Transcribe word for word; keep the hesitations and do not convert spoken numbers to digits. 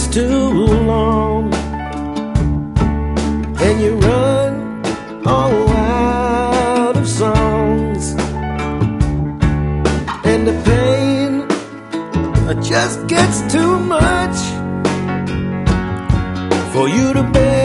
too long, and you run all out of songs, and the pain just gets too much for you to bear.